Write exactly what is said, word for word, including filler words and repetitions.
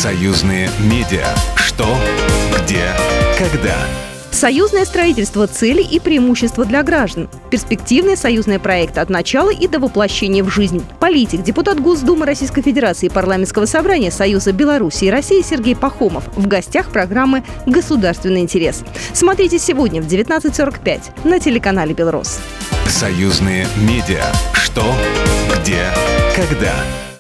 Союзные медиа. Что, где, когда. Союзное строительство – цели и преимущества для граждан. Перспективный союзный проект от начала и до воплощения в жизнь. Политик, депутат Госдумы Российской Федерации и Парламентского собрания Союза Беларуси и России Сергей Пахомов в гостях программы «Государственный интерес». Смотрите сегодня в девятнадцать сорок пять на телеканале «Белрос». Союзные медиа. Что, где, когда.